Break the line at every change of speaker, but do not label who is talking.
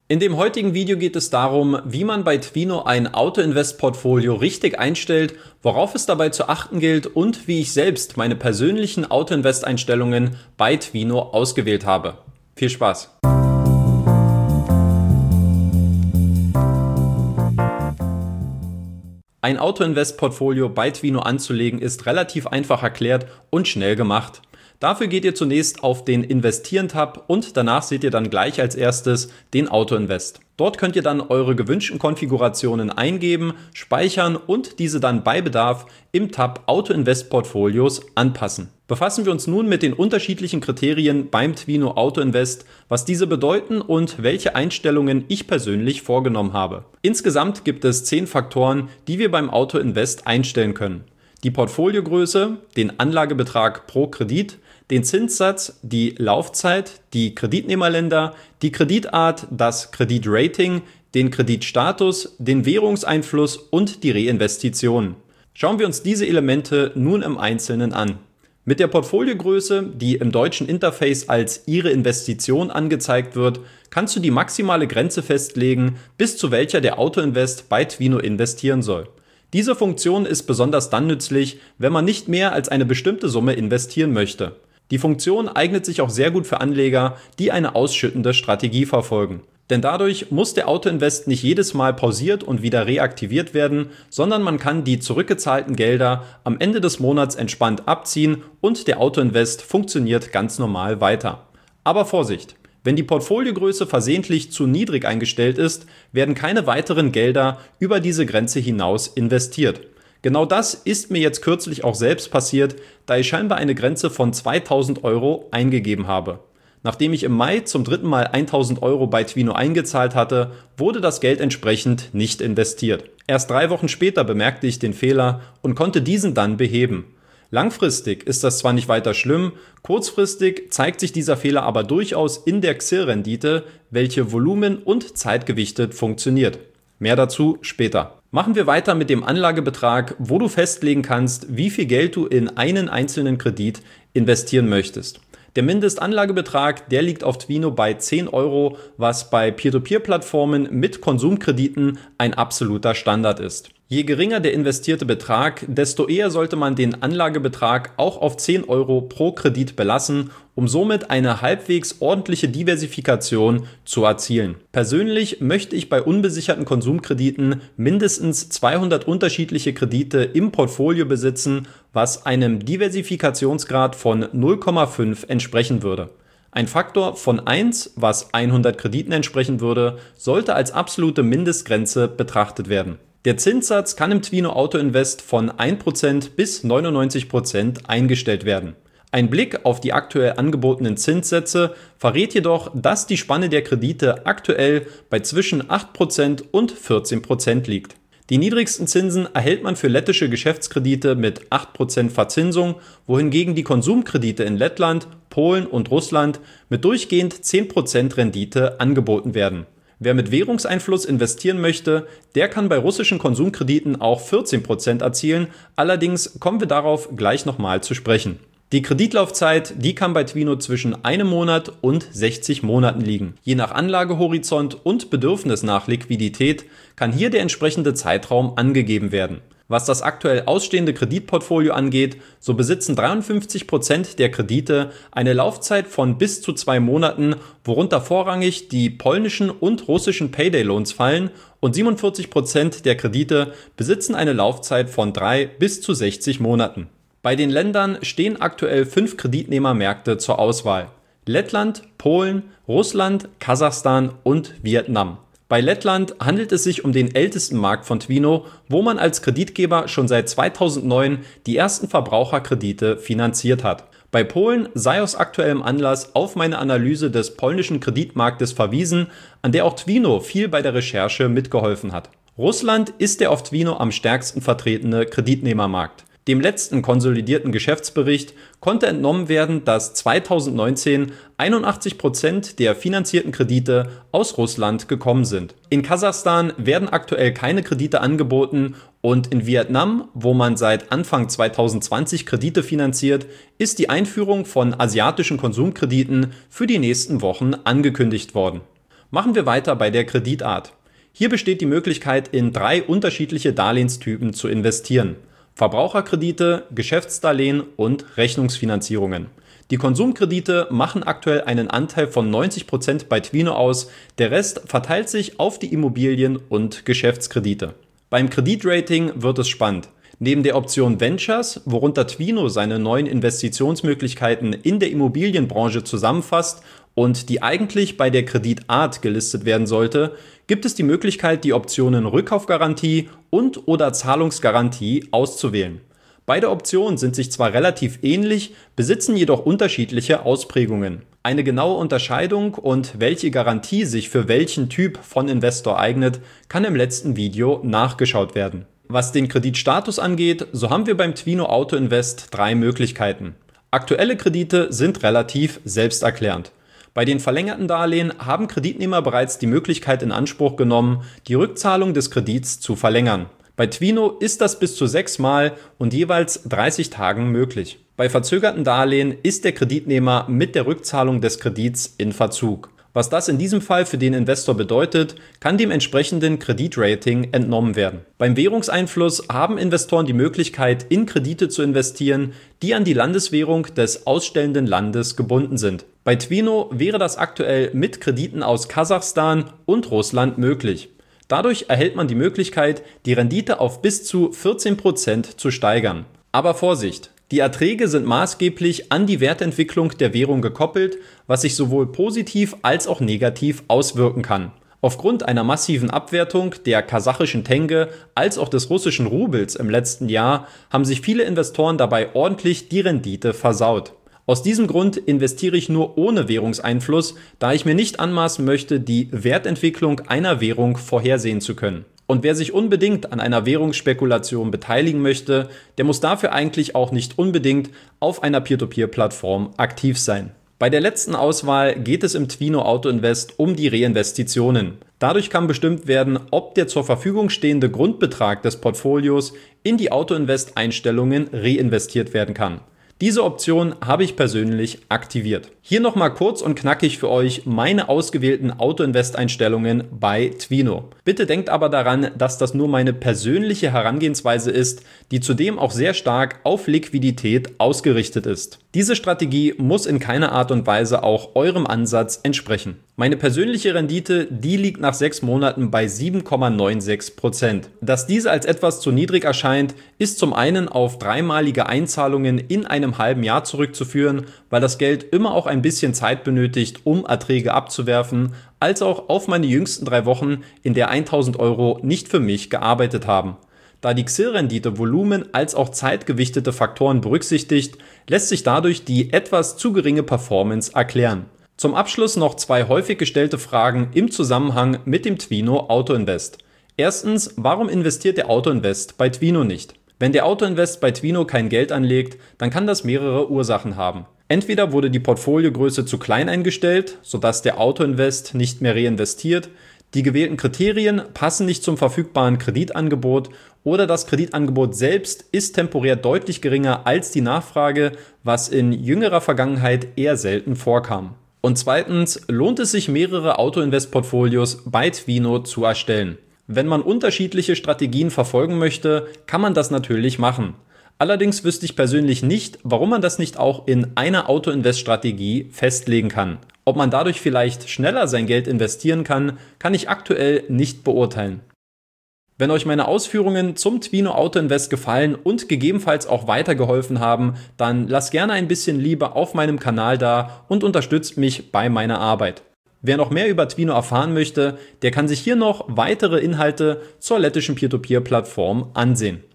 In dem heutigen Video geht es darum, wie man bei Twino ein Auto-Invest-Portfolio richtig einstellt, worauf es dabei zu achten gilt und wie ich selbst meine persönlichen Auto-Invest-Einstellungen bei Twino ausgewählt habe. Viel Spaß! Ein Auto-Invest-Portfolio bei Twino anzulegen ist relativ einfach erklärt und schnell gemacht. Dafür geht ihr zunächst auf den Investieren-Tab und danach seht ihr dann gleich als erstes den Auto-Invest. Dort könnt ihr dann eure gewünschten Konfigurationen eingeben, speichern und diese dann bei Bedarf im Tab Auto-Invest-Portfolios anpassen. Befassen wir uns nun mit den unterschiedlichen Kriterien beim Twino Auto-Invest, was diese bedeuten und welche Einstellungen ich persönlich vorgenommen habe. Insgesamt gibt es 10 Faktoren, die wir beim Auto-Invest einstellen können. Die Portfoliogröße, den Anlagebetrag pro Kredit, den Zinssatz, die Laufzeit, die Kreditnehmerländer, die Kreditart, das Kreditrating, den Kreditstatus, den Währungseinfluss und die Reinvestition. Schauen wir uns diese Elemente nun im Einzelnen an. Mit der Portfoliogröße, die im deutschen Interface als Ihre Investition angezeigt wird, kannst du die maximale Grenze festlegen, bis zu welcher der Auto-Invest bei Twino investieren soll. Diese Funktion ist besonders dann nützlich, wenn man nicht mehr als eine bestimmte Summe investieren möchte. Die Funktion eignet sich auch sehr gut für Anleger, die eine ausschüttende Strategie verfolgen. Denn dadurch muss der Auto-Invest nicht jedes Mal pausiert und wieder reaktiviert werden, sondern man kann die zurückgezahlten Gelder am Ende des Monats entspannt abziehen und der Auto-Invest funktioniert ganz normal weiter. Aber Vorsicht! Wenn die Portfoliogröße versehentlich zu niedrig eingestellt ist, werden keine weiteren Gelder über diese Grenze hinaus investiert. Genau das ist mir jetzt kürzlich auch selbst passiert, da ich scheinbar eine Grenze von 2.000 € eingegeben habe. Nachdem ich im Mai zum dritten Mal 1.000 € bei Twino eingezahlt hatte, wurde das Geld entsprechend nicht investiert. Erst 3 Wochen später bemerkte ich den Fehler und konnte diesen dann beheben. Langfristig ist das zwar nicht weiter schlimm, kurzfristig zeigt sich dieser Fehler aber durchaus in der XIR-Rendite, welche volumen- und zeitgewichtet funktioniert. Mehr dazu später. Machen wir weiter mit dem Anlagebetrag, wo du festlegen kannst, wie viel Geld du in einen einzelnen Kredit investieren möchtest. Der Mindestanlagebetrag, der liegt auf Twino bei 10 €, was bei Peer-to-Peer-Plattformen mit Konsumkrediten ein absoluter Standard ist. Je geringer der investierte Betrag, desto eher sollte man den Anlagebetrag auch auf 10 € pro Kredit belassen, um somit eine halbwegs ordentliche Diversifikation zu erzielen. Persönlich möchte ich bei unbesicherten Konsumkrediten mindestens 200 unterschiedliche Kredite im Portfolio besitzen, was einem Diversifikationsgrad von 0,5 entsprechen würde. Ein Faktor von 1, was 100 Krediten entsprechen würde, sollte als absolute Mindestgrenze betrachtet werden. Der Zinssatz kann im Twino Auto-Invest von 1% bis 99% eingestellt werden. Ein Blick auf die aktuell angebotenen Zinssätze verrät jedoch, dass die Spanne der Kredite aktuell bei zwischen 8% und 14% liegt. Die niedrigsten Zinsen erhält man für lettische Geschäftskredite mit 8% Verzinsung, wohingegen die Konsumkredite in Lettland, Polen und Russland mit durchgehend 10% Rendite angeboten werden. Wer mit Währungseinfluss investieren möchte, der kann bei russischen Konsumkrediten auch 14% erzielen, allerdings kommen wir darauf gleich nochmal zu sprechen. Die Kreditlaufzeit, die kann bei Twino zwischen 1 Monat und 60 Monaten liegen. Je nach Anlagehorizont und Bedürfnis nach Liquidität kann hier der entsprechende Zeitraum angegeben werden. Was das aktuell ausstehende Kreditportfolio angeht, so besitzen 53% der Kredite eine Laufzeit von bis zu 2 Monaten, worunter vorrangig die polnischen und russischen Payday-Loans fallen, und 47% der Kredite besitzen eine Laufzeit von 3 bis zu 60 Monaten. Bei den Ländern stehen aktuell 5 Kreditnehmermärkte zur Auswahl: Lettland, Polen, Russland, Kasachstan und Vietnam. Bei Lettland handelt es sich um den ältesten Markt von Twino, wo man als Kreditgeber schon seit 2009 die ersten Verbraucherkredite finanziert hat. Bei Polen sei aus aktuellem Anlass auf meine Analyse des polnischen Kreditmarktes verwiesen, an der auch Twino viel bei der Recherche mitgeholfen hat. Russland ist der auf Twino am stärksten vertretene Kreditnehmermarkt. Dem letzten konsolidierten Geschäftsbericht konnte entnommen werden, dass 2019 81% der finanzierten Kredite aus Russland gekommen sind. In Kasachstan werden aktuell keine Kredite angeboten und in Vietnam, wo man seit Anfang 2020 Kredite finanziert, ist die Einführung von asiatischen Konsumkrediten für die nächsten Wochen angekündigt worden. Machen wir weiter bei der Kreditart. Hier besteht die Möglichkeit, in 3 unterschiedliche Darlehenstypen zu investieren: Verbraucherkredite, Geschäftsdarlehen und Rechnungsfinanzierungen. Die Konsumkredite machen aktuell einen Anteil von 90% bei Twino aus, der Rest verteilt sich auf die Immobilien- und Geschäftskredite. Beim Kreditrating wird es spannend. Neben der Option Ventures, worunter Twino seine neuen Investitionsmöglichkeiten in der Immobilienbranche zusammenfasst und die eigentlich bei der Kreditart gelistet werden sollte, gibt es die Möglichkeit, die Optionen Rückkaufgarantie und/oder Zahlungsgarantie auszuwählen. Beide Optionen sind sich zwar relativ ähnlich, besitzen jedoch unterschiedliche Ausprägungen. Eine genaue Unterscheidung und welche Garantie sich für welchen Typ von Investor eignet, kann im letzten Video nachgeschaut werden. Was den Kreditstatus angeht, so haben wir beim Twino Auto Invest 3 Möglichkeiten. Aktuelle Kredite sind relativ selbsterklärend. Bei den verlängerten Darlehen haben Kreditnehmer bereits die Möglichkeit in Anspruch genommen, die Rückzahlung des Kredits zu verlängern. Bei Twino ist das bis zu 6 Mal und jeweils 30 Tagen möglich. Bei verzögerten Darlehen ist der Kreditnehmer mit der Rückzahlung des Kredits in Verzug. Was das in diesem Fall für den Investor bedeutet, kann dem entsprechenden Kreditrating entnommen werden. Beim Währungseinfluss haben Investoren die Möglichkeit, in Kredite zu investieren, die an die Landeswährung des ausstellenden Landes gebunden sind. Bei Twino wäre das aktuell mit Krediten aus Kasachstan und Russland möglich. Dadurch erhält man die Möglichkeit, die Rendite auf bis zu 14% zu steigern. Aber Vorsicht! Die Erträge sind maßgeblich an die Wertentwicklung der Währung gekoppelt, was sich sowohl positiv als auch negativ auswirken kann. Aufgrund einer massiven Abwertung der kasachischen Tenge als auch des russischen Rubels im letzten Jahr haben sich viele Investoren dabei ordentlich die Rendite versaut. Aus diesem Grund investiere ich nur ohne Währungseinfluss, da ich mir nicht anmaßen möchte, die Wertentwicklung einer Währung vorhersehen zu können. Und wer sich unbedingt an einer Währungsspekulation beteiligen möchte, der muss dafür eigentlich auch nicht unbedingt auf einer Peer-to-Peer-Plattform aktiv sein. Bei der letzten Auswahl geht es im Twino Auto Invest um die Reinvestitionen. Dadurch kann bestimmt werden, ob der zur Verfügung stehende Grundbetrag des Portfolios in die Auto Invest Einstellungen reinvestiert werden kann. Diese Option habe ich persönlich aktiviert. Hier nochmal kurz und knackig für euch meine ausgewählten Auto-Invest-Einstellungen bei Twino. Bitte denkt aber daran, dass das nur meine persönliche Herangehensweise ist, die zudem auch sehr stark auf Liquidität ausgerichtet ist. Diese Strategie muss in keiner Art und Weise auch eurem Ansatz entsprechen. Meine persönliche Rendite, die liegt nach 6 Monaten bei 7,96%. Dass diese als etwas zu niedrig erscheint, ist zum einen auf 3-malige Einzahlungen in einem halben Jahr zurückzuführen, weil das Geld immer auch ein bisschen Zeit benötigt, um Erträge abzuwerfen, als auch auf meine jüngsten 3 Wochen, in der 1.000 € nicht für mich gearbeitet haben. Da die XIL-Rendite Volumen als auch zeitgewichtete Faktoren berücksichtigt, lässt sich dadurch die etwas zu geringe Performance erklären. Zum Abschluss noch 2 häufig gestellte Fragen im Zusammenhang mit dem Twino Auto Invest. Erstens, warum investiert der Auto Invest bei Twino nicht? Wenn der Auto Invest bei Twino kein Geld anlegt, dann kann das mehrere Ursachen haben. Entweder wurde die Portfoliogröße zu klein eingestellt, sodass der Auto Invest nicht mehr reinvestiert, die gewählten Kriterien passen nicht zum verfügbaren Kreditangebot oder das Kreditangebot selbst ist temporär deutlich geringer als die Nachfrage, was in jüngerer Vergangenheit eher selten vorkam. Und zweitens, lohnt es sich, mehrere Auto-Invest-Portfolios bei Twino zu erstellen. Wenn man unterschiedliche Strategien verfolgen möchte, kann man das natürlich machen. Allerdings wüsste ich persönlich nicht, warum man das nicht auch in einer Auto-Invest-Strategie festlegen kann. Ob man dadurch vielleicht schneller sein Geld investieren kann, kann ich aktuell nicht beurteilen. Wenn euch meine Ausführungen zum Twino Auto Invest gefallen und gegebenenfalls auch weitergeholfen haben, dann lasst gerne ein bisschen Liebe auf meinem Kanal da und unterstützt mich bei meiner Arbeit. Wer noch mehr über Twino erfahren möchte, der kann sich hier noch weitere Inhalte zur lettischen Peer-to-Peer-Plattform ansehen.